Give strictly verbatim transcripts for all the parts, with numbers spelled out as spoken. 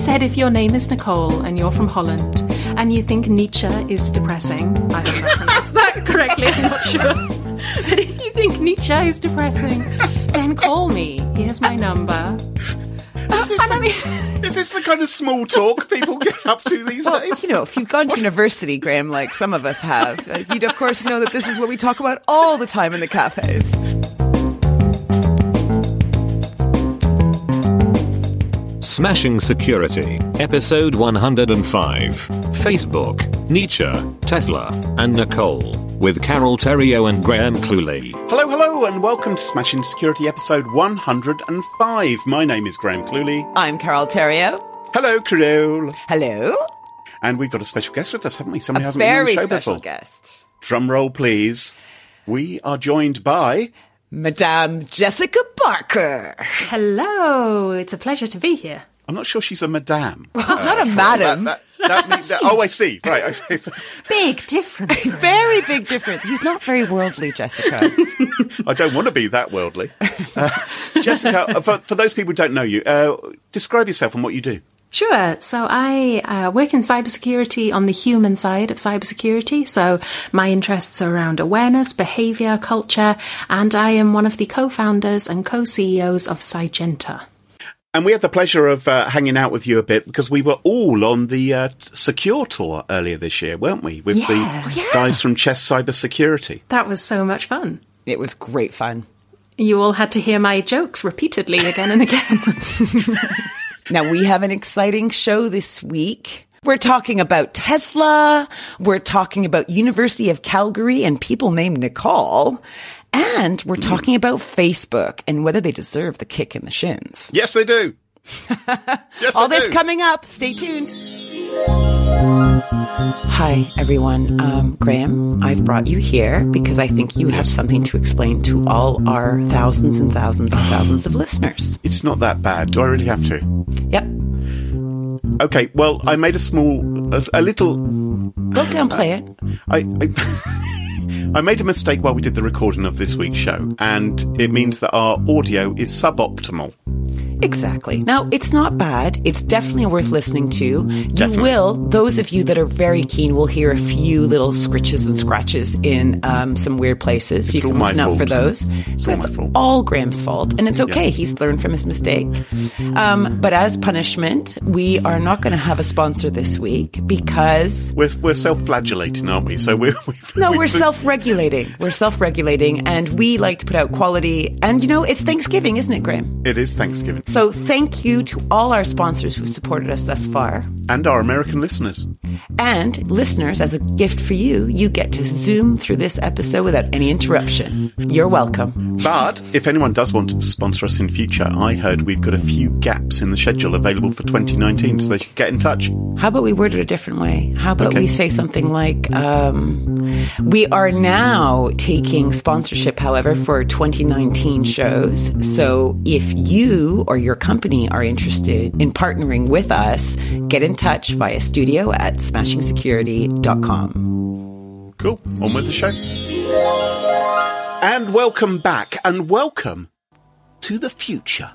said if your name is Nicole and you're from Holland and you think Nietzsche is depressing, I hope I pronounced that correctly, I'm not sure. But if you think Nietzsche is depressing, then call me. Here's my number. Is this, the, I mean, is this the kind of small talk people get up to these well, days? You know, if you've gone to university, Graham, like some of us have, you'd of course know that this is what we talk about all the time in the cafes. Smashing Security, episode one hundred five. Facebook, Nietzsche, Tesla, and Nicole, with Carol Theriault and Graham Cluley. Hello, hello, and welcome to Smashing Security, episode one hundred five. My name is Graham Cluley. I'm Carol Theriault. Hello, Carol. Hello. And we've got a special guest with us, haven't we? Somebody a hasn't been on the show very special before. Guest. Drum roll, please. We are joined by Madame Jessica Barker. Hello, it's a pleasure to be here. I'm not sure she's a madame. Well, uh, not a madam. That, that, that means that, oh, I see. Right. I see. Big difference. Very big difference. He's not very worldly, Jessica. I don't want to be that worldly. Uh, Jessica, for, for those people who don't know you, uh, describe yourself and what you do. Sure. So I uh, work in cybersecurity on the human side of cybersecurity. So my interests are around awareness, behavior, culture, and I am one of the co-founders and co-C E Os of Cygenta. And we had the pleasure of uh, hanging out with you a bit because we were all on the uh, Secure Tour earlier this year, weren't we? With yeah. the yeah. guys from Chess Cybersecurity. That was so much fun. It was great fun. You all had to hear my jokes repeatedly again and again. Now, we have an exciting show this week. We're talking about Tesla. We're talking about University of Calgary and people named Nicole. And we're talking about Facebook and whether they deserve the kick in the shins. Yes, they do. Yes, All they this do. coming up. Stay tuned. Hi, everyone. Um, Graham, I've brought you here because I think you have something to explain to all our thousands and thousands and thousands of listeners. It's not that bad. Do I really have to? Yep. Okay, well, I made a small, a, a little... Don't downplay it. I... I I made a mistake while we did the recording of this week's show, and it means that our audio is suboptimal. Exactly. Now, it's not bad. It's definitely worth listening to. Definitely. You will, those of you that are very keen will hear a few little scritches and scratches in um, some weird places. So It's you can all my listen out fault. for those. It's so all it's my fault. all Graham's fault. And it's okay. Yeah. He's learned from his mistake. Um, but as punishment, we are not going to have a sponsor this week because... We're, we're self-flagellating, aren't we? So we're... We've, No, we've, we're self-regulating. We're self-regulating, and we like to put out quality. And, you know, it's Thanksgiving, isn't it, Graham? It is Thanksgiving. So thank you to all our sponsors who supported us thus far. And our American listeners. And listeners, as a gift for you, you get to zoom through this episode without any interruption. You're welcome. But if anyone does want to sponsor us in future, I heard we've got a few gaps in the schedule available for twenty nineteen, so they should get in touch. How about we word it a different way? How about Okay. we say something like, um, we are now taking sponsorship, however, for twenty nineteen shows. So if you or your company are interested in partnering with us, get in touch via studio at smashing security dot com. Cool. On with the show. And welcome back, and welcome to the future.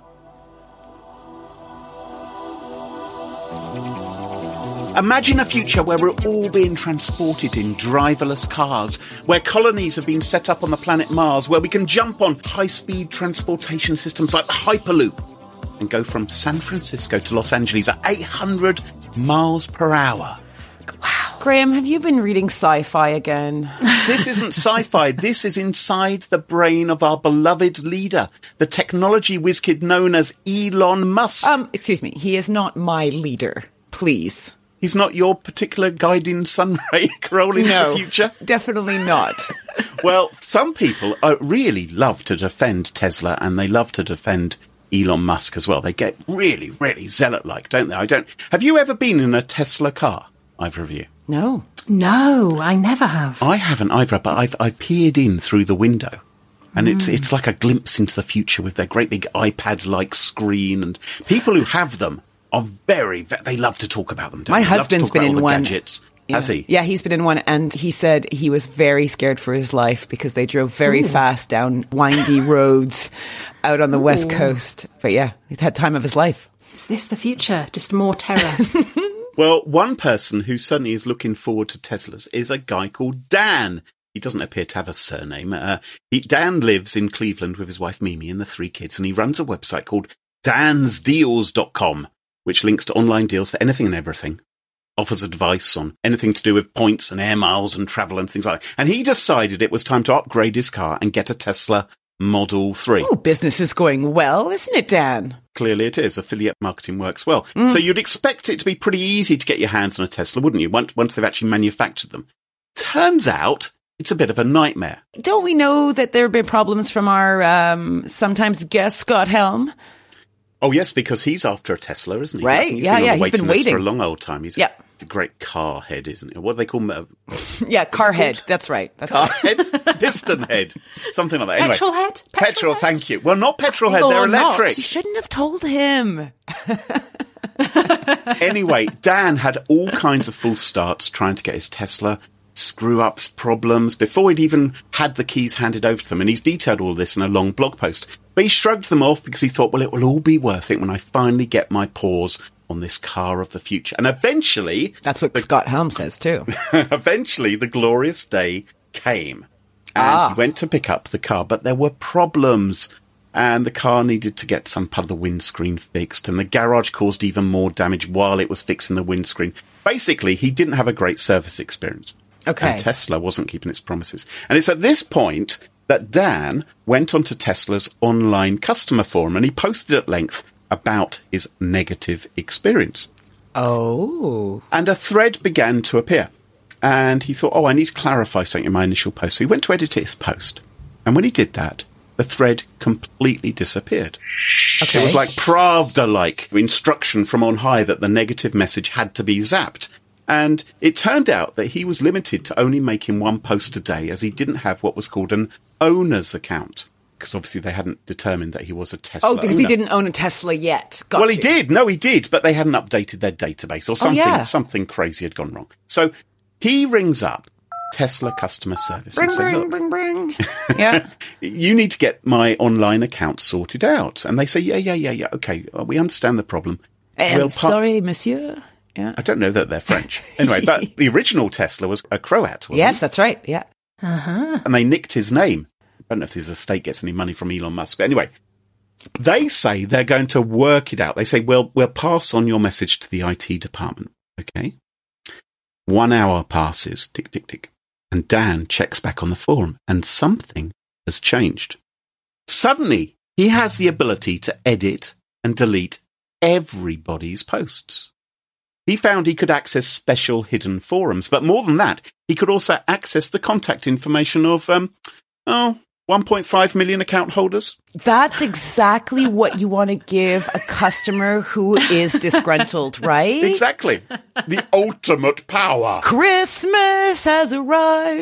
Imagine a future where we're all being transported in driverless cars, where colonies have been set up on the planet Mars, where we can jump on high-speed transportation systems like the Hyperloop and go from San Francisco to Los Angeles at eight hundred miles per hour. Wow. Graham, have you been reading sci-fi again? This isn't sci-fi. This is inside the brain of our beloved leader, the technology whiz kid known as Elon Musk. Um, excuse me. He is not my leader. Please. He's not your particular guiding sun ray rolling into No, the future? definitely not. Well, some people uh, really love to defend Tesla, and they love to defend Elon Musk as well. They get really, really zealot-like, don't they? I don't. Have you ever been in a Tesla car, either of you? No. No, I never have. I haven't either, but I've, I've peered in through the window. And mm. it's it's like a glimpse into the future with their great big iPad-like screen. And people who have them are very, very they love to talk about them, don't My they? They husband's love to talk been about in all the one. gadgets. Yeah. Has he? Yeah, he's been in one, and he said he was very scared for his life because they drove very Ooh. fast down windy roads out on the Ooh. West Coast. But yeah, he had time of his life. Is this the future? Just more terror. Well, one person who certainly is looking forward to Teslas is a guy called Dan. He doesn't appear to have a surname. Uh, he, Dan lives in Cleveland with his wife Mimi and the three kids, and he runs a website called dans deals dot com, which links to online deals for anything and everything, offers advice on anything to do with points and air miles and travel and things like that. And he decided it was time to upgrade his car and get a Tesla Model three. Oh, business is going well, isn't it, Dan? Clearly it is. Affiliate marketing works well. Mm. So you'd expect it to be pretty easy to get your hands on a Tesla, wouldn't you, once, once they've actually manufactured them? Turns out it's a bit of a nightmare. Don't we know that there have been problems from our um, sometimes guest, Scott Helm? Oh, yes, because he's after a Tesla, isn't he? Right, he's yeah, been yeah, on the he's been waiting list waiting. for a long old time. He's yep. a great car head, isn't he? What do they call him? Uh, yeah, car head. That's right. That's car right. head? Piston head. Something like that. Anyway, petrol head? Petrol, petrol head? Thank you. Well, not petrol head, Or they're not. electric. You shouldn't have told him. Anyway, Dan had all kinds of false starts trying to get his Tesla, screw-ups, problems, before he'd even had the keys handed over to them. And he's detailed all this in a long blog post. But he shrugged them off because he thought, well, it will all be worth it when I finally get my paws on this car of the future. And eventually... That's what the, Scott Helm says, too. Eventually, the glorious day came. And ah. he went to pick up the car, but there were problems. And the car needed to get some part of the windscreen fixed. And the garage caused even more damage while it was fixing the windscreen. Basically, he didn't have a great service experience. Okay. And Tesla wasn't keeping its promises. And it's at this point that Dan went onto Tesla's online customer forum and he posted at length about his negative experience. Oh. And a thread began to appear. And he thought, oh, I need to clarify something in my initial post. So he went to edit his post. And when he did that, the thread completely disappeared. Okay. It was like Pravda-like instruction from on high that the negative message had to be zapped. And it turned out that he was limited to only making one post a day as he didn't have what was called an owner's account. Because obviously they hadn't determined that he was a Tesla Oh, because owner. he didn't own a Tesla yet. Got well, you. he did. No, he did. But they hadn't updated their database or something. Oh, yeah. Something crazy had gone wrong. So he rings up Tesla customer service Bring, and say, bring, look, bring, bring. Yeah. you need to get my online account sorted out. And they say, yeah, yeah, yeah, yeah. Okay, well, we understand the problem. I'm We'll par- sorry, monsieur. Yeah. I don't know that they're French. Anyway, but the original Tesla was a Croat, wasn't Yes, it? that's right. Yeah. Uh-huh. And they nicked his name. I don't know if his estate gets any money from Elon Musk. But anyway, they say they're going to work it out. They say, well, we'll pass on your message to the I T department. Okay. One hour passes. Tick, tick, tick. And Dan checks back on the forum and something has changed. Suddenly, he has the ability to edit and delete everybody's posts. He found he could access special hidden forums, but more than that, he could also access the contact information of, um, oh, one point five million account holders. That's exactly what you want to give a customer who is disgruntled, right? Exactly. The ultimate power. Christmas has arrived.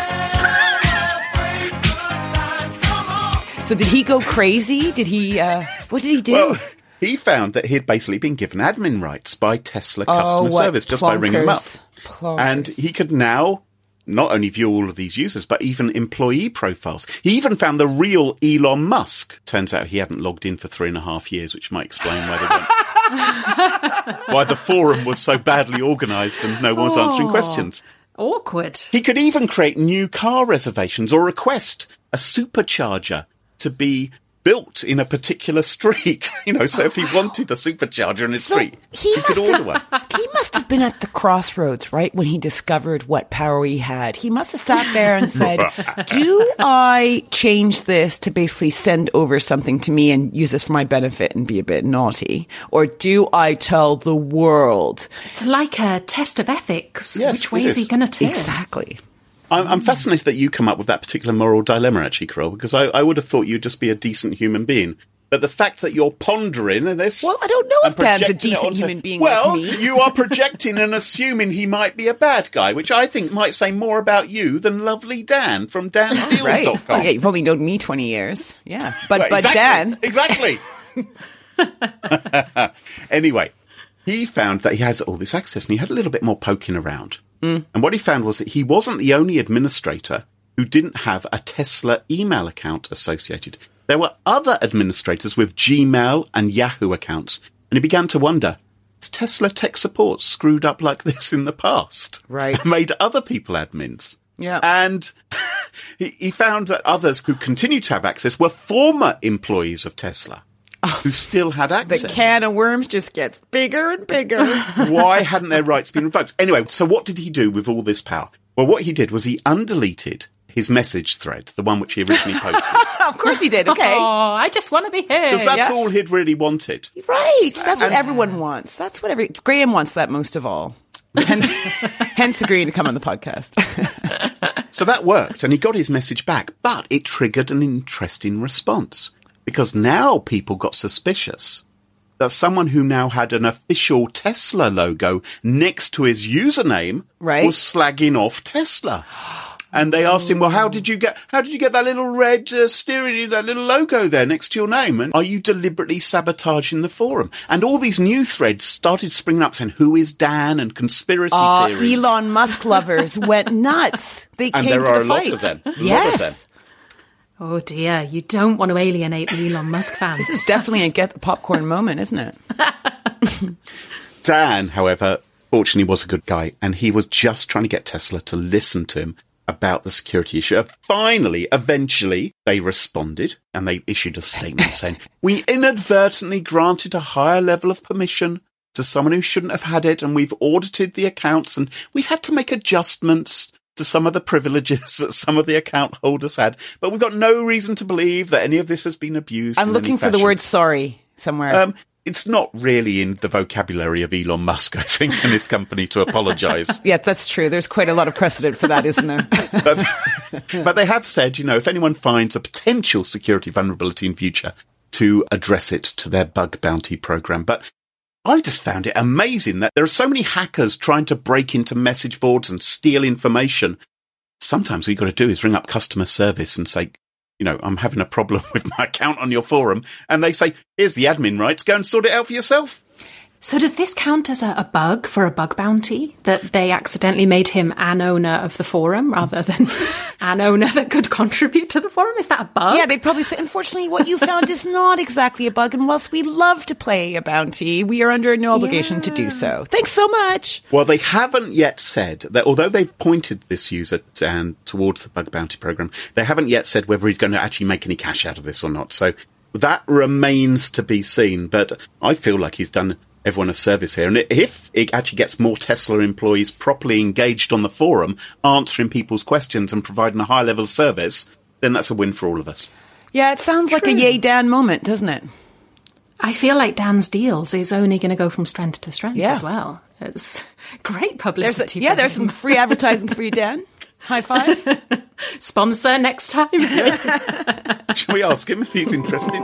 So did he go crazy? Did he, uh, what did he do? Well, he found that he'd basically been given admin rights by Tesla customer oh, service just by ringing them up. Plonkers. And he could now not only view all of these users, but even employee profiles. He even found the real Elon Musk. Turns out he hadn't logged in for three and a half years, which might explain why they weren't. Why the forum was so badly organised and no one was answering questions. Awkward. He could even create new car reservations or request a supercharger to be built in a particular street. You know, so if he wanted a supercharger in his So street, he he could must order have- one. He must have been at the crossroads, right, when he discovered what power he had. He must have sat there and said, do I change this to basically send over something to me and use this for my benefit and be a bit naughty? Or do I tell the world? It's like a test of ethics. Yes, Which way it is he is. going to turn? Exactly. I'm, I'm fascinated that you come up with that particular moral dilemma, actually, Carol, because I, I would have thought you'd just be a decent human being. But the fact that you're pondering this... Well, I don't know and if Dan's a projecting it decent onto- human being well, like me. you are projecting and assuming he might be a bad guy, which I think might say more about you than lovely Dan from dans deals Right. dot com. Oh, yeah, you've only known me twenty years. Yeah. But, Well, but exactly, Dan... Exactly. Anyway, he found that he has all this access and he had a little bit more poking around. Mm. And what he found was that he wasn't the only administrator who didn't have a Tesla email account associated. There were other administrators with Gmail and Yahoo accounts And he began to wonder, has Tesla tech support screwed up like this in the past? Right. And made other people admins. Yeah. And he, he found that others who continued to have access were former employees of Tesla who still had access. The can of worms just gets bigger and bigger. Why hadn't their rights been revoked? Anyway, so what did he do with all this power? Well, what he did was he undeleted his message thread, the one which he originally posted. Of course he did, okay. Oh, I just want to be here. Because that's Yeah. all he'd really wanted. Right. That's what And- everyone wants. That's what every... Graham wants that most of all. Hence, hence agreeing to come on the podcast. So that worked, and he got his message back, but it triggered an interesting response. Because now people got suspicious that someone who now had an official Tesla logo next to his username Right. was slagging off Tesla. And they asked him, well, how did you get, how did you get that little red uh, steering, that little logo there next to your name? And are you deliberately sabotaging the forum? And all these new threads started springing up saying, who is Dan, and conspiracy Uh, theories. Elon Musk lovers went nuts. They And came there to are the a lot fight. of them. A lot of Yes. them. Oh dear, you don't want to alienate the Elon Musk fans. This is definitely a get the popcorn moment, isn't it? Dan, however, fortunately was a good guy, and he was just trying to get Tesla to listen to him about the security issue. Finally, eventually, they responded, and they issued a statement saying, we inadvertently granted a higher level of permission to someone who shouldn't have had it, and we've audited the accounts, and we've had to make adjustments to some of the privileges that some of the account holders had, but we've got no reason to believe that any of this has been abused. I'm in looking any for the fashion. word sorry somewhere. Um, it's not really in the vocabulary of Elon Musk, I think, and his company to apologise. Yeah, that's true. There's quite a lot of precedent for that, isn't there? but, but they have said, you know, if anyone finds a potential security vulnerability in future, to address it to their bug bounty program. But I just found it amazing that there are so many hackers trying to break into message boards and steal information. Sometimes what you've got to do is ring up customer service and say, you know, I'm having a problem with my account on your forum. And they say, here's the admin rights, go and sort it out for yourself. So does this count as a, a bug for a bug bounty, that they accidentally made him an owner of the forum rather than an owner that could contribute to the forum? Is that a bug? Yeah, they'd probably say, unfortunately, what you found is not exactly a bug. And whilst we love to play a bounty, we are under no obligation Yeah. to do so. Thanks so much. Well, they haven't yet said that, although they've pointed this user to, and towards the bug bounty program, they haven't yet said whether he's going to actually make any cash out of this or not. So that remains to be seen. But I feel like he's done everyone a service here. And if it actually gets more Tesla employees properly engaged on the forum, answering people's questions and providing a high level of service, then that's a win for all of us. Yeah, it sounds like a yay Dan moment, doesn't it? I feel like Dan's deals is only going to go from strength to strength Yeah. as well. It's great There's publicity. a, yeah, for there's him. some free advertising for you, Dan. High five. Sponsor next time. Shall we ask him if he's interested?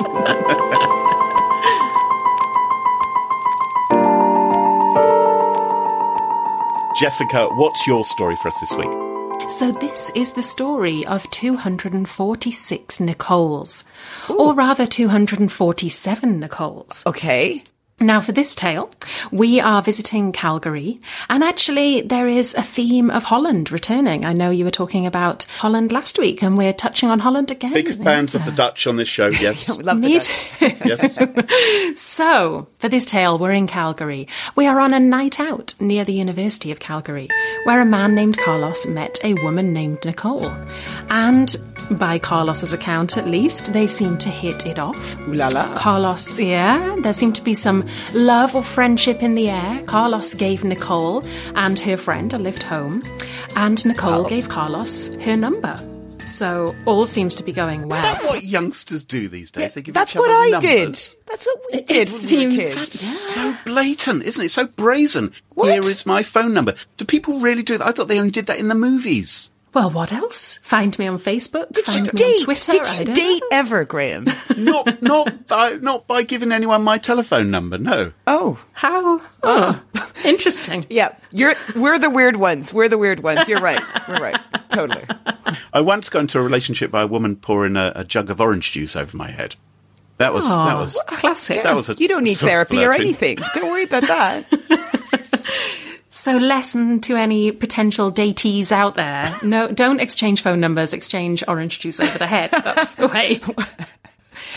Jessica, what's your story for us this week? So this is the story of two hundred forty-six Nicoles, or rather two hundred forty-seven Nicoles. Okay. Now, for this tale, we are visiting Calgary, and actually there is a theme of Holland returning. I know you were talking about Holland last week, and we're touching on Holland again. Big fans of the Dutch on this show, yes. We love the Me Dutch. too. Yes. So, for this tale, we're in Calgary. We are on a night out near the University of Calgary, where a man named Carlos met a woman named Nicole. And by Carlos's account at least, they seem to hit it off. Ooh la la. Carlos, yeah, there seemed to be some love or friendship in the air. Carlos gave Nicole and her friend a lift home, and Nicole gave Carlos her number. So all seems to be going Is well. that what youngsters do these days? They give That's each other what I numbers. did. That's what we It did when seems- we were kids. It's so blatant, isn't it? So brazen. What? Here is my phone number. Do people really do that? I thought they only did that in the movies. Well, what else? Find me on Facebook. Did find you me date? on Twitter. Did I you don't date know. ever, Graham? Not not by not by giving anyone my telephone number, no. Oh. How? Oh, interesting. Yeah, you're. We're the weird ones. We're the weird ones. You're right. We're right. Totally. I once got into a relationship by a woman pouring a, a jug of orange juice over my head. That was that Aw, was classic. that was a You don't need sort of therapy or flirting. anything. Don't worry about that. So, lesson to any potential datees out there: no, don't exchange phone numbers. Exchange orange juice over the head. That's the way.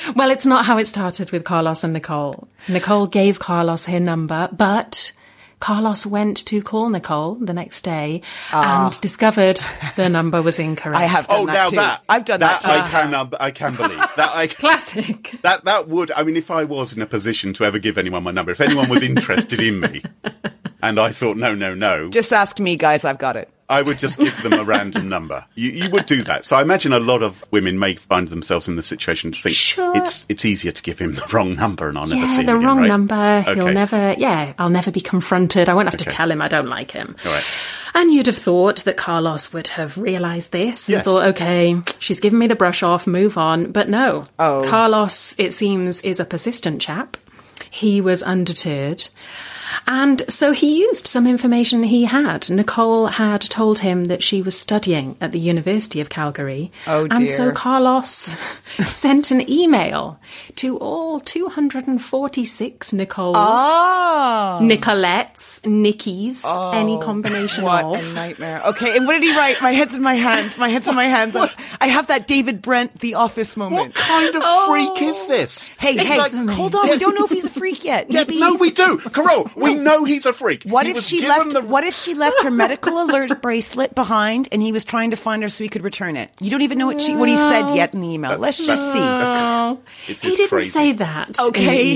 Well, it's not how it started with Carlos and Nicole. Nicole gave Carlos her number, but Carlos went to call Nicole the next day uh, and discovered the number was incorrect. I have done oh, that now too. that I've done that, that. I can uh, I can believe that. I Classic. That that would. I mean, if I was in a position to ever give anyone my number, if anyone was interested in me, and I thought no, no, no, Just ask me, guys. I've got it. I would just give them a random number. You, you would do that. So I imagine a lot of women may find themselves in the situation to think Sure. it's it's easier to give him the wrong number and I'll never Yeah, see him the again, wrong right? number. He'll Okay. never, yeah, I'll never be confronted. I won't have to Okay. tell him I don't like him. All right. And you'd have thought that Carlos would have realised this and Yes. thought, okay, she's given me the brush off, move on. But no. Oh. Carlos, it seems, is a persistent chap. He was undeterred. And so he used some information he had. Nicole had told him that she was studying at the University of Calgary. Oh, And so dear. Carlos sent an email to all two hundred forty-six Nicoles, Oh. Nicolettes, Nickies, any combination What of. a nightmare. Okay, and what did he write? My head's in my hands. My head's in my hands. I have that David Brent, The Office What moment. kind of freak is this? Hey, It's hey, like- hold on. We don't know if he's a freak yet. Yeah, Maybe no, he's- we do. Carol, we know he's a freak. What He if was she given left? the- What if she left her medical alert bracelet behind, and he was trying to find her so he could return it? You don't even know what she what he said yet in the email. Let's That's- just see. Oh, It's he just didn't crazy. say that. Okay. in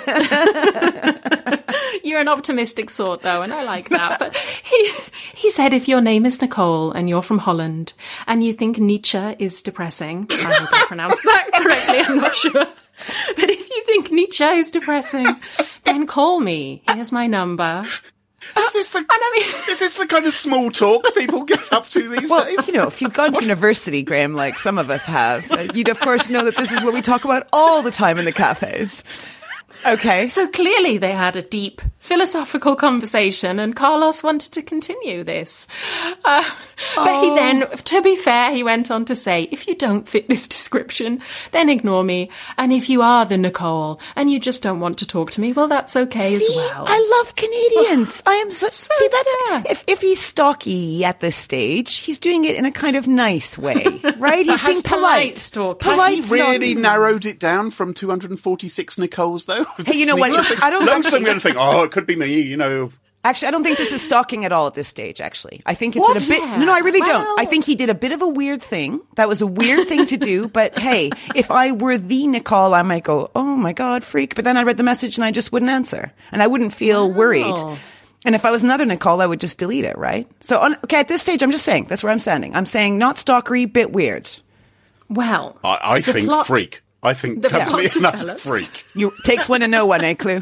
the email. You're an optimistic sort, though, and I like that. But he he said, if your name is Nicole and you're from Holland and you think Nietzsche is depressing, I hope I pronounced that correctly. I'm not sure. But if you think Nietzsche is depressing, then call me. Here's my number. Is this, the, And I mean, is this the kind of small talk people get up to these Well, days? you know, if you've gone to university, Graham, like some of us have, uh, you'd of course know that this is what we talk about all the time in the cafes. Okay. so clearly they had a deep philosophical conversation and Carlos wanted to continue this. Uh, but he then, to be fair, he went on to say, if you don't fit this description, then ignore me. And if you are the Nicole and you just don't want to talk to me, well, that's okay as See, well. I love Canadians. I am so, see that's yeah. if if he's stocky at this stage, he's doing it in a kind of nice way, right? He's being polite polite. stalking. Has Polite he really stalking. narrowed it down from two hundred forty-six Nicoles, though? Hey, you know what? Nietzsche thing? I don't Loads of them actually- going to think, oh, it could be me, you know. Actually, I don't think this is stalking at all at this stage, actually. I think it's What? at a bit... Yeah. No, no, I really Well- don't. I think he did a bit of a weird thing. That was a weird thing to do. But hey, if I were the Nicole, I might go, oh my God, freak. But then I read the message and I just wouldn't answer. And I wouldn't feel Wow. worried. And if I was another Nicole, I would just delete it, right? So, on, okay, at this stage, I'm just saying, that's where I'm standing. I'm saying not stalkery, bit weird. Well, I, I the think plot- freak. I think the plot complete enough develops. freak. You takes one to know one, eh, Clue?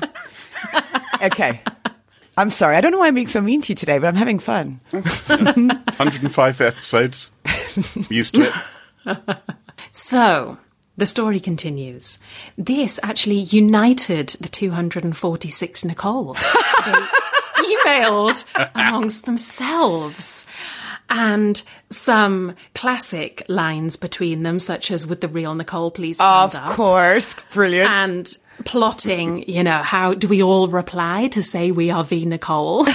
Okay. I'm sorry. I don't know why I'm being so mean to you today, but I'm having fun. one hundred five episodes. Used to it. So, the story continues. This actually united the two hundred forty-six Nicoles. They emailed amongst themselves. And some classic lines between them, such as, would the real Nicole please stand Of up? course. Brilliant. And plotting, you know, how do we all reply to say we are the Nicole?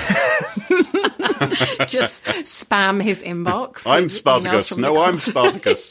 Just spam his inbox. I'm with emails Spartacus. from No, Nicole. I'm Spartacus.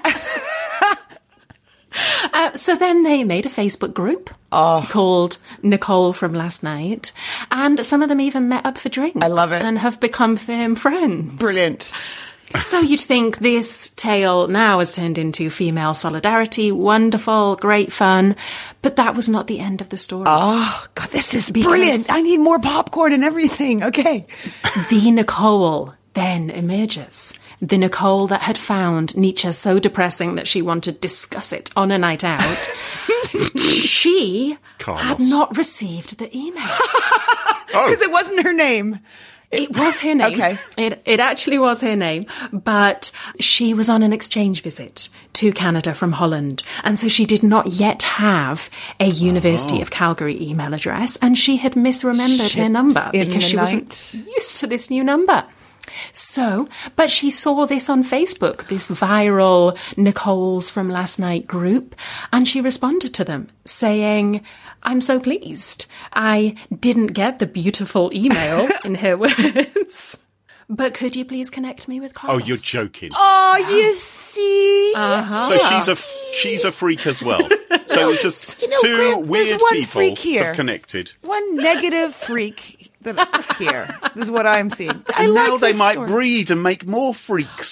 Uh, so then they made a Facebook group Oh. called Nicole from Last Night, and some of them even met up for drinks. I love it. And have become firm friends. Brilliant. So you'd think this tale now has turned into female solidarity, wonderful, great fun, but that was not the end of the story. Oh, God, this is Because- brilliant. I need more popcorn and everything. Okay. The Nicole then emerges. The Nicole that had found Nietzsche so depressing that she wanted to discuss it on a night out. She Carlos. had not received the email. Because it wasn't her name. It was her name. Okay. It, it actually was her name. But she was on an exchange visit to Canada from Holland. And so she did not yet have a University of Calgary email address. And she had misremembered her number in because the she night. wasn't used to this new number. So, but she saw this on Facebook, this viral Nicole's from Last Night group, and she responded to them saying, I'm so pleased. I didn't get the beautiful email, in her words, but could you please connect me with Oh, Carlos? you're joking. Oh, you see? Uh-huh. So she's a she's a freak as well. So it's just You know, two Graham, there's weird one people freak here. have connected. One negative freak that here. This is what I'm seeing. I And like now they this might story. breed and make more freaks.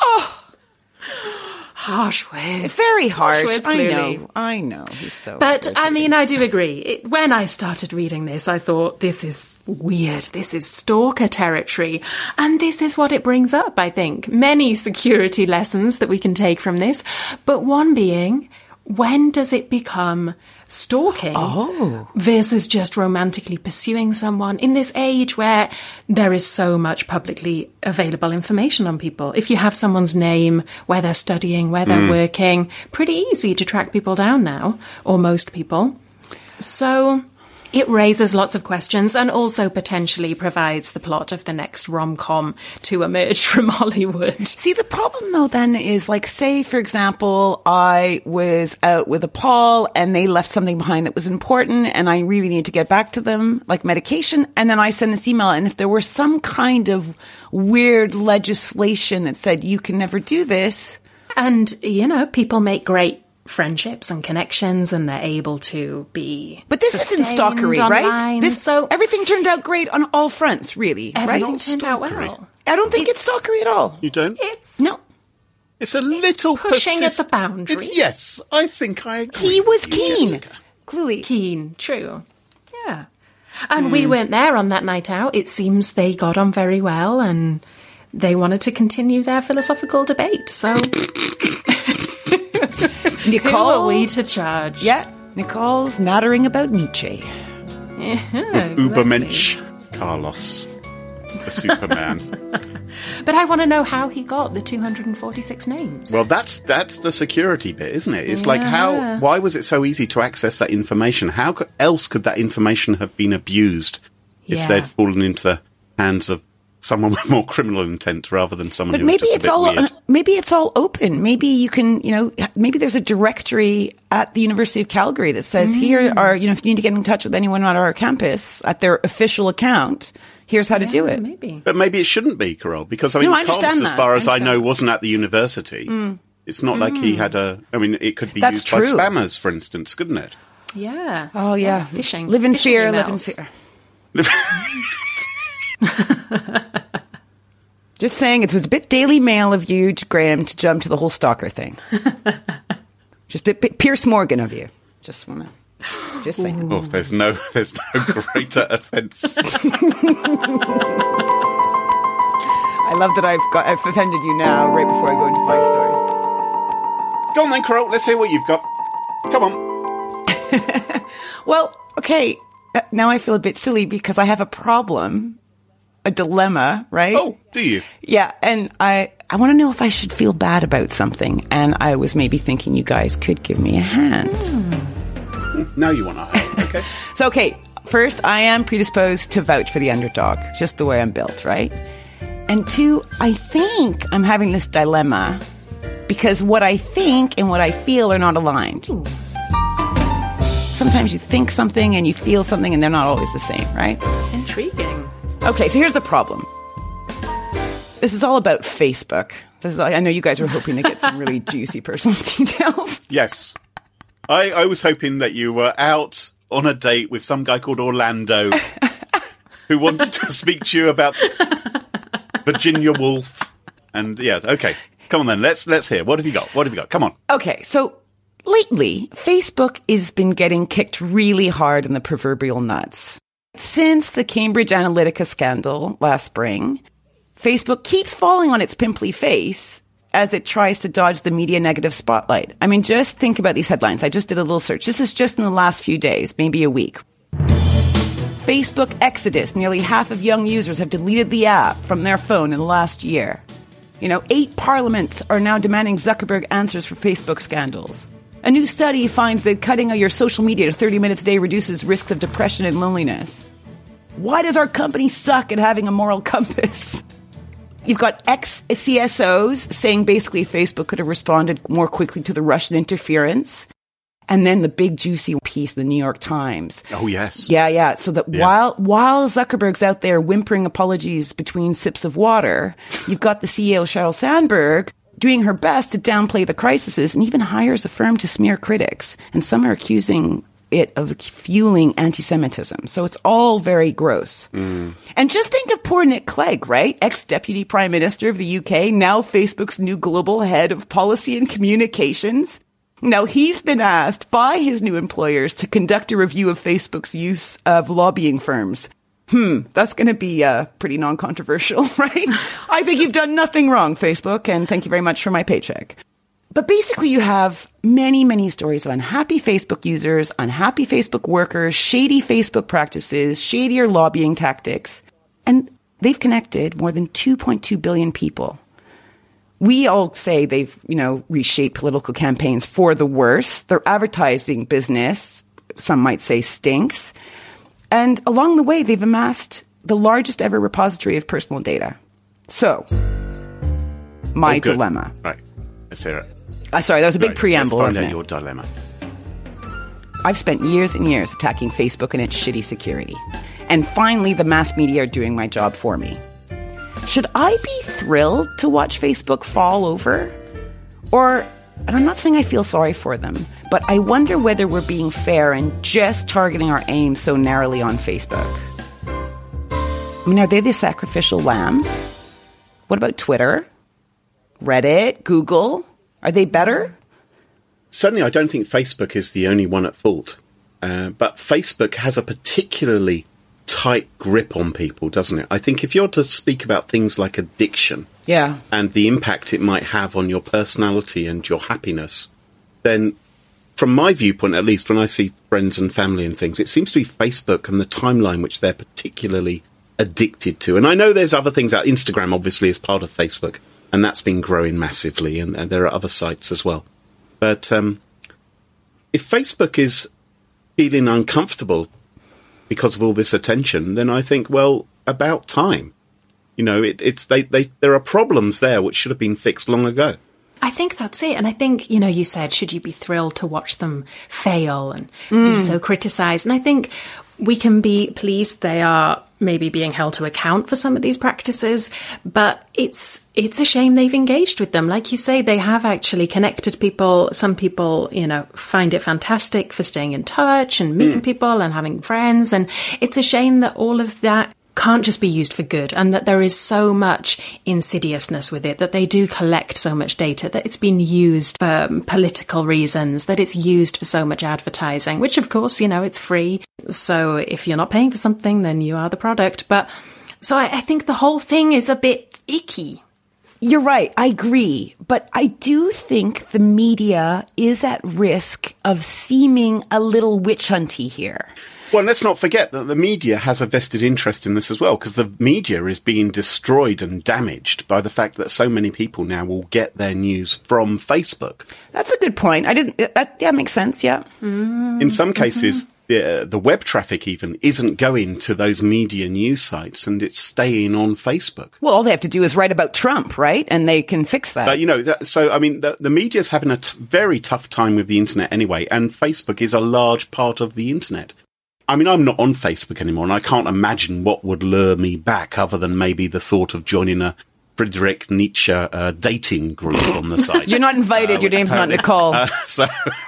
Harsh words. Very harsh. words, I clearly. know. I know. He's so. But I irritating. mean, I do agree. It, when I started reading this, I thought, this is weird. This is stalker territory. And this is what it brings up, I think. Many security lessons that we can take from this. But one being, when does it become stalking Oh. versus just romantically pursuing someone in this age where there is so much publicly available information on people? If you have someone's name, where they're studying, where they're working, pretty easy to track people down now, or most people. So it raises lots of questions and also potentially provides the plot of the next rom-com to emerge from Hollywood. See, the problem though then is like, say, for example, I was out with a Paul and they left something behind that was important and I really need to get back to them, like medication. And then I send this email. And if there were some kind of weird legislation that said you can never do this. And, you know, people make great friendships and connections and they're able to be But this isn't sustained stalkery, right? online. This, so everything turned out great on all fronts, really. everything Right? turned out stalkery. well. I don't think it's, It's- stalkery at all. You don't? It's No. It's a little pushing at the persist- boundary. It's, yes, I think I agree. He was with you, keen. Jessica. Clearly. keen, true. Yeah. And we weren't there on that night out. It seems they got on very well and they wanted to continue their philosophical debate. So who Nicole. are we to judge? Yeah. Nicole's nattering about Nietzsche. Ubermensch Carlos, the Superman. But I want to know how he got the two hundred forty-six names. Well, that's that's the security bit, isn't it? It's like how Yeah. why was it so easy to access that information? How co- else could that information have been abused if Yeah. they'd fallen into the hands of someone with more criminal intent rather than someone But who was maybe just a it's bit all weird? maybe it's all open. Maybe you can, you know, maybe there's a directory at the University of Calgary that says here are, you know, if you need to get in touch with anyone on our campus at their official account, here's how to do Yeah, it. Maybe. But maybe it shouldn't be, Carol, because I mean, No, I Carlos, understand as that. far I as I know, understand. wasn't at the university. It's not like he had a. I mean, it could be That's used true. by spammers, for instance, couldn't it? Yeah. Oh yeah, Phishing. Live in Phishing fear, live in emails. fear. Just saying, it was a bit Daily Mail of you, Graham, to jump to the whole stalker thing. Just a bit Pierce Morgan of you. Just want to, just saying. Oh, there's no, there's no greater offence. I love that I've got, I've offended you now, right before I go into my story. Go on then, Carol. Let's hear what you've got. Come on. Well, okay. uh, Now I feel a bit silly because I have a problem, a dilemma, right? Oh, do you? Yeah, and I I want to know if I should feel bad about something, and I was maybe thinking you guys could give me a hand. Now you want to help, okay? So, okay, first, I am predisposed to vouch for the underdog, just the way I'm built, right? And two, I think I'm having this dilemma because what I think and what I feel are not aligned. Sometimes you think something and you feel something and they're not always the same, right? Intriguing. Okay, so here's the problem. This is all about Facebook. This is, I know you guys were hoping to get some really juicy personal details. Yes. I, I was hoping that you were out on a date with some guy called Orlando who wanted to speak to you about Virginia Woolf. And yeah, okay. Come on then, let's let's hear. What have you got? What have you got? Come on. Okay, so lately, Facebook has been getting kicked really hard in the proverbial nuts. Since the Cambridge Analytica scandal last spring, Facebook keeps falling on its pimply face as it tries to dodge the media negative spotlight. I mean, just think about these headlines. I just did a little search. This is just in the last few days, maybe a week. Facebook exodus. Nearly half of young users have deleted the app from their phone in the last year. You know, eight parliaments are now demanding Zuckerberg answers for Facebook scandals. A new study finds that cutting your social media to thirty minutes a day reduces risks of depression and loneliness. Why does our company suck at having a moral compass? You've got ex-C S Os saying basically Facebook could have responded more quickly to the Russian interference. And then the big juicy piece, the New York Times. Oh, yes. Yeah, yeah. So that Yeah. while while Zuckerberg's out there whimpering apologies between sips of water, you've got the C E O, Sheryl Sandberg, doing her best to downplay the crises and even hires a firm to smear critics. And some are accusing it of fueling anti-Semitism. So it's all very gross. Mm. And just think of poor Nick Clegg, right? Ex-Deputy Prime Minister of the U K, now Facebook's new global head of policy and communications. Now, he's been asked by his new employers to conduct a review of Facebook's use of lobbying firms. Hmm, that's going to be uh, pretty non-controversial, right? I think you've done nothing wrong, Facebook, and thank you very much for my paycheck. But basically, you have many, many stories of unhappy Facebook users, unhappy Facebook workers, shady Facebook practices, shadier lobbying tactics. And they've connected more than two point two billion people. We all say they've, you know, reshaped political campaigns for the worse. Their advertising business, some might say, stinks. And along the way, they've amassed the largest ever repository of personal data. So, my oh, good. dilemma. Right. Let's hear it. Uh, sorry, that was a big right. preamble, Let's find wasn't out it? your dilemma. I've spent years and years attacking Facebook and its shitty security. And finally, the mass media are doing my job for me. Should I be thrilled to watch Facebook fall over? Or, and I'm not saying I feel sorry for them, but I wonder whether we're being fair and just targeting our aim so narrowly on Facebook. I mean, are they the sacrificial lamb? What about Twitter? Reddit? Google? Are they better? Certainly, I don't think Facebook is the only one at fault. Uh, but Facebook has a particularly tight grip on people, doesn't it? I think if you're to speak about things like addiction yeah. and the impact it might have on your personality and your happiness, then from my viewpoint, at least when I see friends and family and things, it seems to be Facebook and the timeline which they're particularly addicted to. And I know there's other things out. Instagram, obviously, is part of Facebook. And that's been growing massively, and, and there are other sites as well. But um, if Facebook is feeling uncomfortable because of all this attention, then I think, well, about time. You know, it, it's they, they there are problems there which should have been fixed long ago. I think that's it. And I think, you know, you said, should you be thrilled to watch them fail and mm. be so criticised? And I think we can be pleased they are maybe being held to account for some of these practices, but it's it's a shame they've engaged with them. Like you say, they have actually connected people. Some people, you know, find it fantastic for staying in touch and meeting mm. people and having friends. And it's a shame that all of that can't just be used for good, and that there is so much insidiousness with it, that they do collect so much data, that it's been used for political reasons, that it's used for so much advertising, which of course, you know, it's free. So if you're not paying for something, then you are the product. But so I, I think the whole thing is a bit icky. You're right. I agree. But I do think the media is at risk of seeming a little witch hunty here. Well, let's not forget that the media has a vested interest in this as well, because the media is being destroyed and damaged by the fact that so many people now will get their news from Facebook. That's a good point. I didn't. That yeah, makes sense. Yeah. Mm-hmm. In some cases, the the web traffic even isn't going to those media news sites, and it's staying on Facebook. Well, all they have to do is write about Trump, right? And they can fix that. But, you know, that, so I mean, the, the media's having a t- very tough time with the internet anyway, and Facebook is a large part of the internet. I mean, I'm not on Facebook anymore, and I can't imagine what would lure me back other than maybe the thought of joining a Friedrich Nietzsche uh, dating group on the site. You're not invited. Uh, Your name's not Nicole. Uh, so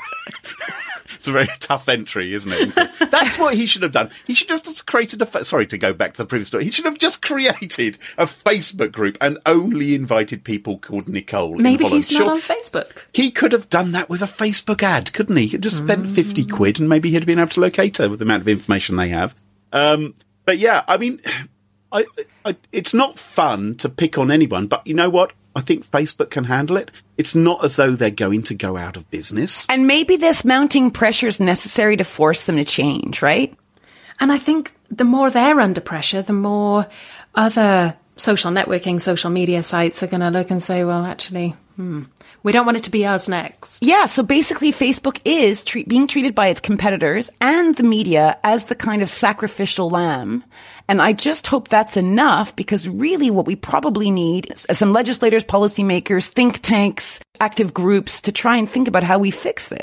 it's a very tough entry, isn't it? That's what he should have done. He should have just created a... Fa- Sorry to go back to the previous story. He should have just created a Facebook group and only invited people called Nicole. Maybe in he's not sure, on Facebook. He could have done that with a Facebook ad, couldn't he? He just spent mm. fifty quid and maybe he'd have been able to locate her with the amount of information they have. Um, but yeah, I mean, I, I, it's not fun to pick on anyone, but you know what? I think Facebook can handle it. It's not as though they're going to go out of business. And maybe this mounting pressure is necessary to force them to change, right? And I think the more they're under pressure, the more other social networking, social media sites are going to look and say, well, actually, hmm, we don't want it to be us next. Yeah, so basically Facebook is tre- being treated by its competitors and the media as the kind of sacrificial lamb. And I just hope that's enough, because really what we probably need is some legislators, policymakers, think tanks, active groups to try and think about how we fix this.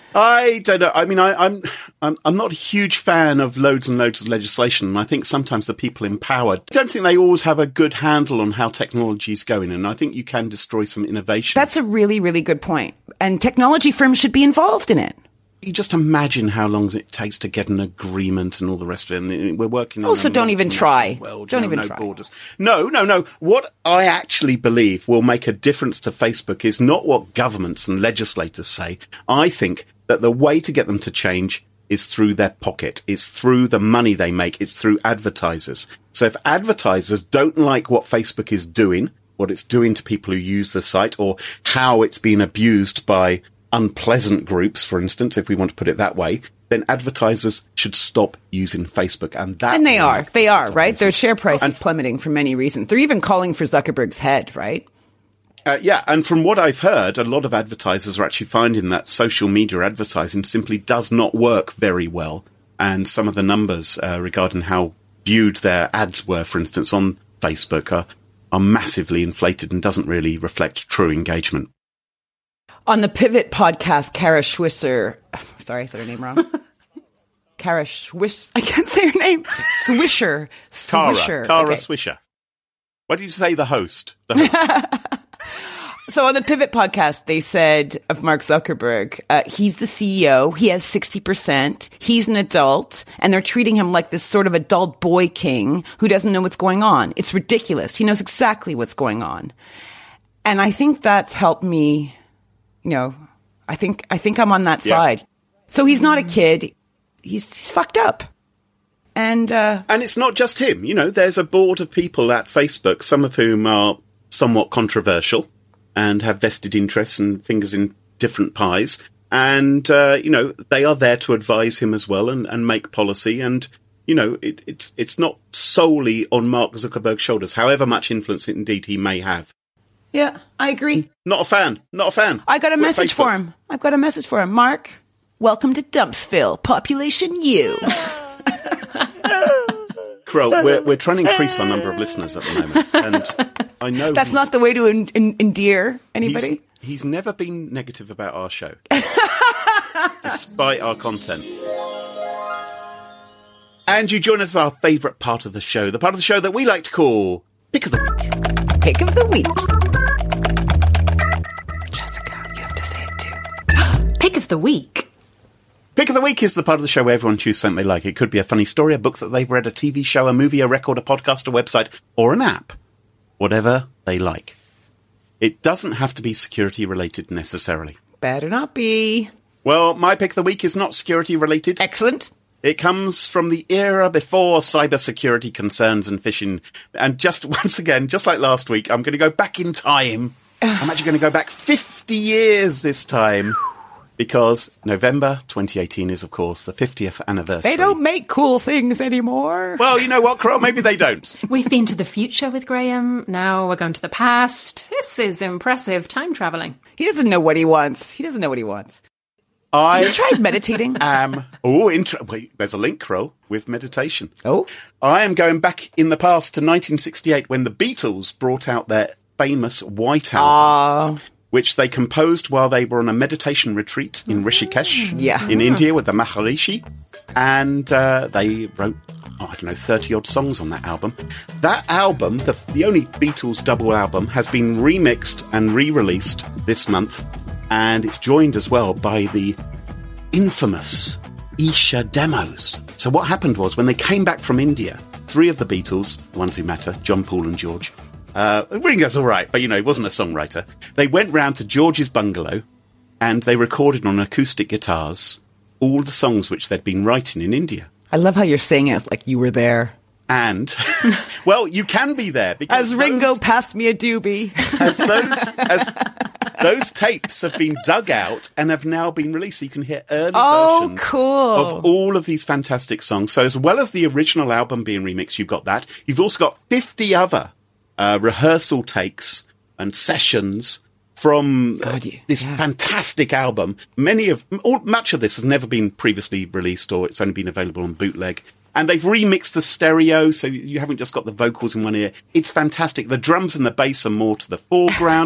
I don't know. I mean, I, I'm, I'm I'm not a huge fan of loads and loads of legislation. And I think sometimes the people in power don't think they always have a good handle on how technology is going. And I think you can destroy some innovation. That's a really, really good point. And technology firms should be involved in it. You just imagine how long it takes to get an agreement and all the rest of it. And we're working on. Also, don't even try. World, don't you know, even no try. Borders. No, no, no. What I actually believe will make a difference to Facebook is not what governments and legislators say. I think that the way to get them to change is through their pocket. It's through the money they make. It's through advertisers. So if advertisers don't like what Facebook is doing, what it's doing to people who use the site, or how it's been abused by unpleasant groups, for instance, if we want to put it that way, then advertisers should stop using Facebook. And that And they are. They are, right? Their Their share price and, is plummeting for many reasons. They're even calling for Zuckerberg's head, right? Uh, yeah, and from what I've heard, a lot of advertisers are actually finding that social media advertising simply does not work very well. And some of the numbers uh, regarding how viewed their ads were, for instance, on Facebook are, are massively inflated and doesn't really reflect true engagement. On the Pivot podcast, Kara Swisher, sorry, I said her name wrong. Kara Swish, I can't say her name. Swisher. Swisher. Kara, Kara okay. Swisher. Why did you say the host? The host. So on the Pivot podcast, they said of Mark Zuckerberg, uh, he's the C E O. He has sixty percent. He's an adult. And they're treating him like this sort of adult boy king who doesn't know what's going on. It's ridiculous. He knows exactly what's going on. And I think that's helped me, you know, I think, I think I'm on that Yeah. side. So he's not a kid. He's, he's fucked up. And, uh, And it's not just him. You know, there's a board of people at Facebook, some of whom are somewhat controversial and have vested interests and fingers in different pies. And, uh, you know, they are there to advise him as well and, and make policy. And, you know, it, it's it's not solely on Mark Zuckerberg's shoulders, however much influence indeed he may have. yeah, I agree. Not a fan. Not a fan. I got a We're message Facebook. for him. I've got a message for him. Mark, welcome to Dumpsville. Population U. Crow, we're, we're trying to increase our number of listeners at the moment. And I know That's he's- not the way to en- en- endear anybody. He's, he's never been negative about our show, despite our content. And you join us at our favourite part of the show, the part of the show that we like to call Pick of the Week. Pick of the week. Jessica, you have to say it too. Pick of the week. Pick of the Week is the part of the show where everyone chooses something they like. It could be a funny story, a book that they've read, a T V show, a movie, a record, a podcast, a website, or an app. Whatever they like. It doesn't have to be security related necessarily. Better not be. Well, my Pick of the Week is not security related. Excellent. It comes from the era before cybersecurity concerns and phishing. And just once again, just like last week, I'm going to go back in time. I'm actually going to go back fifty years this time. Because November twenty eighteen is, of course, the fiftieth anniversary. They don't make cool things anymore. Well, you know what, Crow? Maybe they don't. We've been to the future with Graham. Now we're going to the past. This is impressive time travelling. He doesn't know what he wants. He doesn't know what he wants. I You tried meditating? am... Oh, inter- wait, there's a link, Crow, with meditation. Oh. I am going back in the past to nineteen sixty-eight when the Beatles brought out their famous White Album. Uh, Which they composed while they were on a meditation retreat in Rishikesh, Yeah. in India, with the Maharishi. And uh, they wrote, oh, I don't know, thirty-odd songs on that album. That album, the, the only Beatles double album, has been remixed and re-released this month. And it's joined as well by the infamous Isha demos. So what happened was, when they came back from India, three of the Beatles, the ones who matter, John, Paul and George, Uh, Ringo's all right, but, you know, he wasn't a songwriter. They went round to George's bungalow and they recorded on acoustic guitars all the songs which they'd been writing in India. I love how you're saying it like you were there. And, well, you can be there. Because As Ringo those, passed me a doobie. as those, as those tapes have been dug out and have now been released. So you can hear early Oh, versions cool. of all of these fantastic songs. So as well as the original album being remixed, you've got that. You've also got fifty other Uh, rehearsal takes and sessions from uh, God, yeah. this Yeah. fantastic album. Many of, all, much of this has never been previously released, or it's only been available on bootleg. And they've remixed the stereo, so you haven't just got the vocals in one ear. It's fantastic. The drums and the bass are more to the foreground.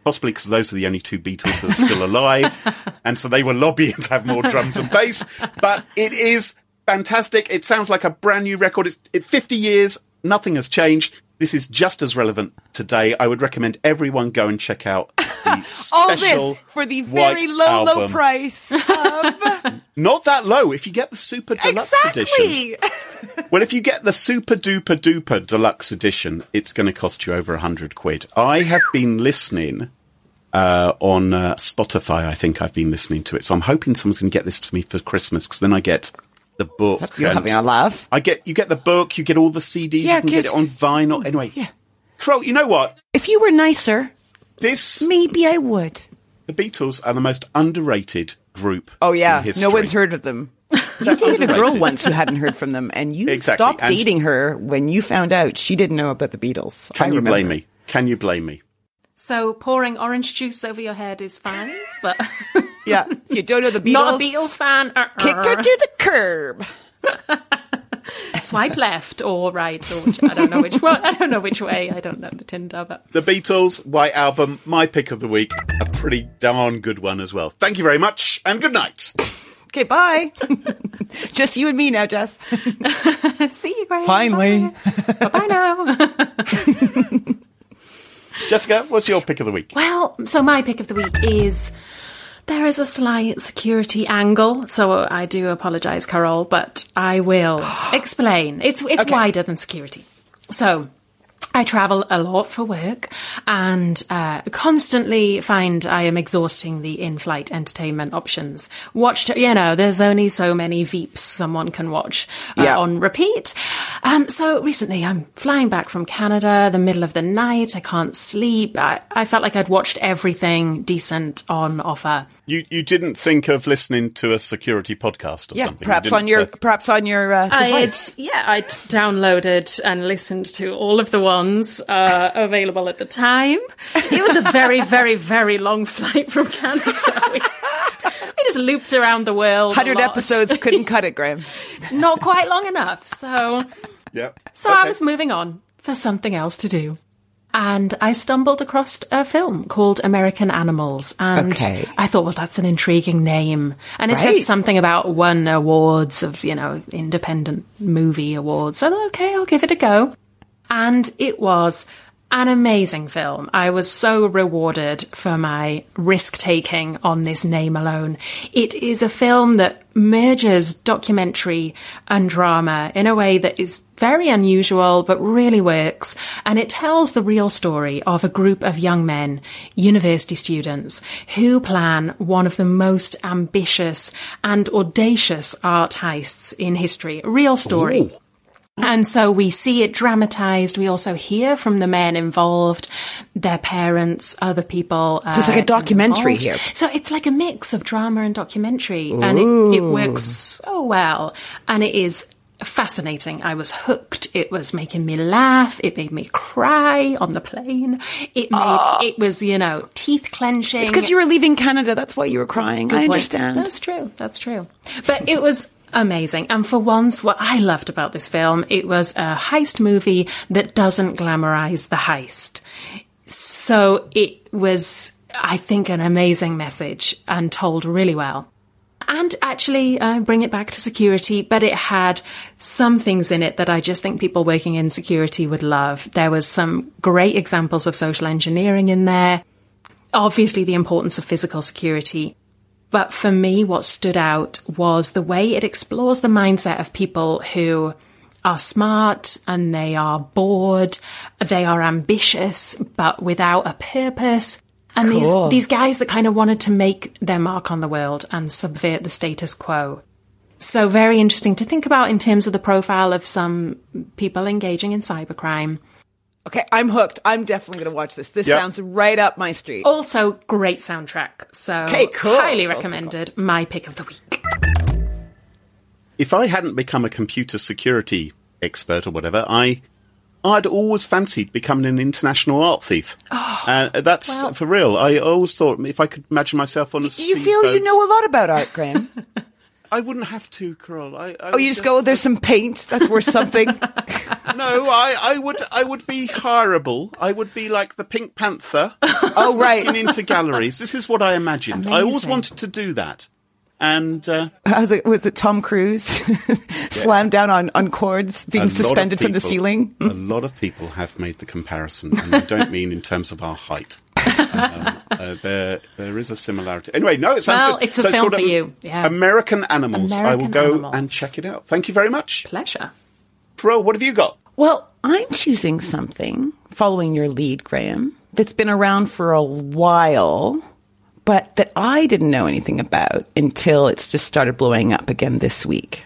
possibly because those are the only two Beatles that are still alive. And so they were lobbying to have more drums and bass. But it is fantastic. It sounds like a brand new record. It's it, fifty years, nothing has changed. This is just as relevant today. I would recommend everyone go and check out the special all this for the very low, album. low price of... Not that low. If you get the Super Deluxe exactly. Edition. Well, if you get the Super Duper Duper Deluxe Edition, it's going to cost you over a hundred quid. I have been listening uh, on uh, Spotify. I think I've been listening to it. So I'm hoping someone's going to get this to me for Christmas, because then I get the book. You're having a laugh. I get you get the book. You get all the C Ds. Yeah, you can good. get it on vinyl. Anyway, Yeah. Crow, you know what? If you were nicer, This maybe I would. the Beatles are the most underrated group. Oh, yeah. in history. No one's heard of them. You dated a girl Underrated. once who hadn't heard from them, and you Exactly. stopped And- dating her when you found out she didn't know about the Beatles. Can I you remember. blame me? Can you blame me? So pouring orange juice over your head is fine, but Yeah. If you don't know the Beatles, not a Beatles fan. Uh-uh. kick her to the curb. Swipe left or right, or which, I don't know which one. I don't know which way. I don't know the Tinder, but The Beatles, White Album, my pick of the week. A pretty darn good one as well. Thank you very much, and good night. Okay, bye. Just you and me now, Jess. see you, Graham. Finally. Bye bye now. Jessica, what's your pick of the week? Well, so my pick of the week is there is a slight security angle, so I do apologise, Carol, but I will explain. It's it's Okay. wider than security. So I travel a lot for work and uh, constantly find I am exhausting the in-flight entertainment options. Watched, you know, there's only so many Veeps someone can watch uh, Yeah. on repeat. Um, so recently I'm flying back from Canada, the middle of the night. I can't sleep. I, I felt like I'd watched everything decent on offer. You you didn't think of listening to a security podcast or Yeah, something? You perhaps didn't, on your uh, perhaps on your uh, I'd, device. yeah, I'd downloaded and listened to all of the ones uh, available at the time. It was a very, very, very long flight from Canada. We just, we just looped around the world. one hundred a lot. episodes couldn't cut it, Graham. Not quite long enough. So, yeah. so I Okay. was moving on for something else to do. And I stumbled across a film called American Animals. And Okay. I thought, well, that's an intriguing name. And it Right. said something about won awards of, you know, independent movie awards. So, I thought, okay, I'll give it a go. And it was an amazing film. I was so rewarded for my risk-taking on this name alone. It is a film that merges documentary and drama in a way that is very unusual, but really works. And it tells the real story of a group of young men, university students, who plan one of the most ambitious and audacious art heists in history. A real story. Ooh. And so we see it dramatized. We also hear from the men involved, their parents, other people. So it's like a uh, documentary involved. here. So it's like a mix of drama and documentary. And it, it works so well. And it is fascinating. I was hooked. It was making me laugh. It made me cry on the plane. It made, it was, you know, teeth clenching. It's because you were leaving Canada. That's why you were crying. Good I point. understand. That's true. That's true. But it was amazing. And for once, what I loved about this film, it was a heist movie that doesn't glamorize the heist. So it was, I think, an amazing message and told really well. And actually uh, bring it back to security, but it had some things in it that I just think people working in security would love. There was some great examples of social engineering in there. Obviously, the importance of physical security. But for me, what stood out was the way it explores the mindset of people who are smart and they are bored, they are ambitious, but without a purpose. And Cool. these, these guys that kind of wanted to make their mark on the world and subvert the status quo. So very interesting to think about in terms of the profile of some people engaging in cybercrime. Okay, I'm hooked. I'm definitely going to watch this. This Yep. sounds right up my street. Also, great soundtrack. So Okay, cool. highly Cool, recommended. My pick of the week. If I hadn't become a computer security expert or whatever, I, I'd always fancied becoming an international art thief. Oh, uh, that's well. for real. I always thought if I could imagine myself on a You feel you speedboat, know a lot about art, Graham. I wouldn't have to, Carol. I, I Oh, you just go, there's some paint that's worth something. No, I, I would I would be hireable. I would be like the Pink Panther. Oh, right. Sneaking into galleries. This is what I imagined. I always Amazing. wanted to do that. And uh, How's it, was it Tom Cruise slammed down on, on cords, being a lot of suspended from the people- ceiling? A lot of people have made the comparison, and I don't mean in terms of our height. Um, uh, there, there is a similarity. Anyway, no, it sounds Well, good. it's a film called, for um, you. Yeah. American Animals. I will American go Animals. and check it out. Thank you very much. Pleasure. Pro, what have you got? Well, I'm choosing something, following your lead, Graham, that's been around for a while, but that I didn't know anything about until it's just started blowing up again this week.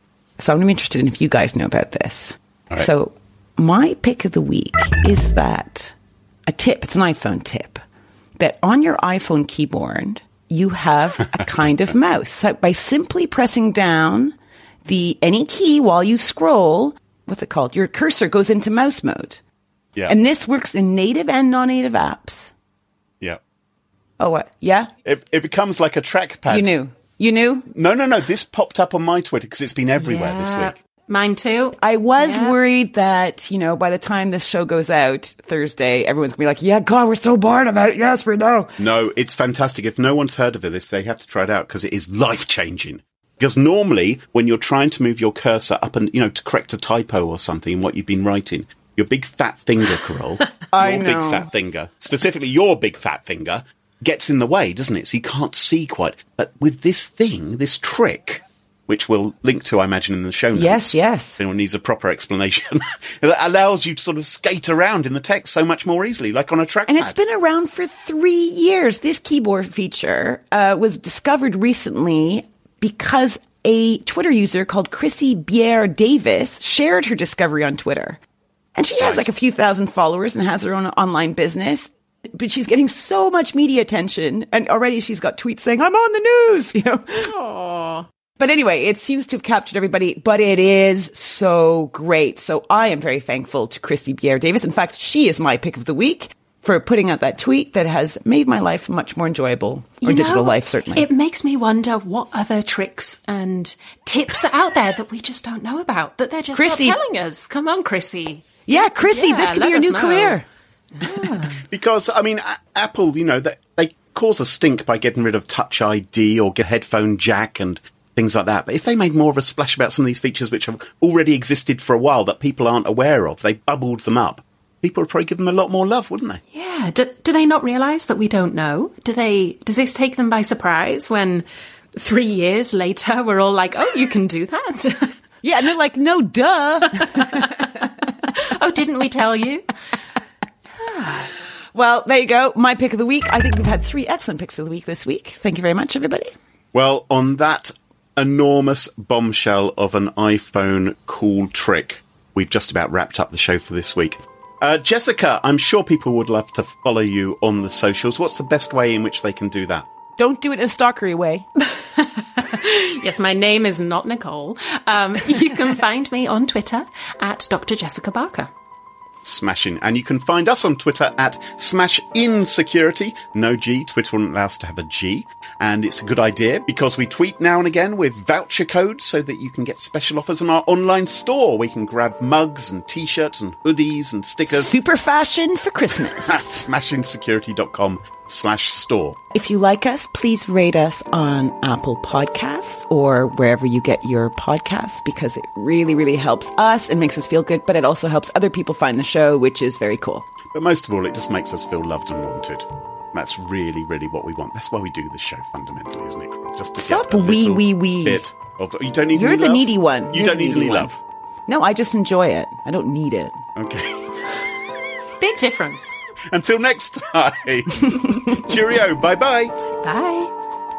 So I'm interested in if you guys know about this. All right. So my pick of the week is that a tip, it's an iPhone tip, that on your iPhone keyboard, you have a kind of mouse. So by simply pressing down the any key while you scroll, what's it called? Your cursor goes into mouse mode. Yeah. And this works in native and non-native apps. yeah. Oh, what? Yeah? It, it becomes like a trackpad. You knew. You knew? No, no, no. This popped up on my Twitter because it's been everywhere this Yeah. week. Mine too. I was Yeah. worried that, you know, by the time this show goes out Thursday, everyone's going to be like, yeah, God, we're so bored about it. Yes, we know. No, it's fantastic. If no one's heard of this, they have to try it out because it is life-changing. Because normally, when you're trying to move your cursor up and, you know, to correct a typo or something in what you've been writing, your big fat finger, Carol, I your know. big fat finger, specifically your big fat finger, gets in the way, doesn't it? So you can't see quite. But with this thing, this trick, which we'll link to, I imagine, in the show notes. Yes, yes. If anyone needs a proper explanation, it allows you to sort of skate around in the text so much more easily, like on a trackpad. And it's been around for three years. This keyboard feature uh, was discovered recently because a Twitter user called Chrissy Bier Davis shared her discovery on Twitter. And she has like a few thousand followers and has her own online business. But she's getting so much media attention. And already she's got tweets saying, I'm on the news, you know. Aww. But anyway, it seems to have captured everybody, but it is so great. So I am very thankful to Chrissy Bier Davis. In fact, she is my pick of the week for putting out that tweet that has made my life much more enjoyable, or You digital know, life, certainly. It makes me wonder what other tricks and tips are out there that we just don't know about, that they're just Chrissy. not telling us. Come on, Chrissy. yeah, Chrissy, Yeah, this could let be your us new know. career. Because, I mean, a- Apple, you know, they, they cause a stink by getting rid of Touch I D or get headphone jack and things like that. But if they made more of a splash about some of these features which have already existed for a while that people aren't aware of, they bubbled them up, people would probably give them a lot more love, wouldn't they? Yeah. Do, do they not realise that we don't know? Do they? Does this take them by surprise when three years later we're all like, oh, you can do that? Yeah, and they're like, no, duh. Oh, didn't we tell you? Well, there you go. My pick of the week. I think we've had three excellent picks of the week this week. Thank you very much, everybody. Well, on that enormous bombshell of an iPhone cool trick, we've just about wrapped up the show for this week. Uh, Jessica, I'm sure people would love to follow you on the socials. What's the best way in which they can do that? Don't do it in a stalkery way. Yes, my name is not Nicole. Um, you can find me on Twitter at Doctor Jessica Barker. Smashing. And you can find us on Twitter at Smash In Security. No G. Twitter wouldn't allow us to have a G. And it's a good idea because we tweet now and again with voucher codes so that you can get special offers on our online store. We can grab mugs and t-shirts and hoodies and stickers Super fashion for Christmas. at smashinsecurity.com slash store. If you like us, please rate us on Apple Podcasts or wherever you get your podcasts, because it really, really helps us and makes us feel good, but it also helps other people find the show, which is very cool. But most of all, it just makes us feel loved and wanted. That's really, really what we want. That's why we do this show fundamentally, isn't it? Just to Stop get a wee, little wee, wee. bit of... You don't need You're any the love? needy one. You You're don't the need needy any one. love. No, I just enjoy it. I don't need it. Okay. Big difference. Until next time. Cheerio. Bye-bye. Bye.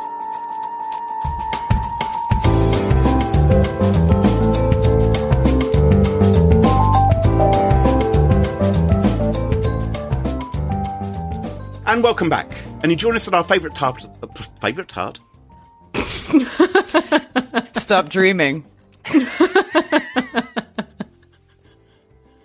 And welcome back. And you join us at our favourite tart... Uh, favourite tart? Stop dreaming.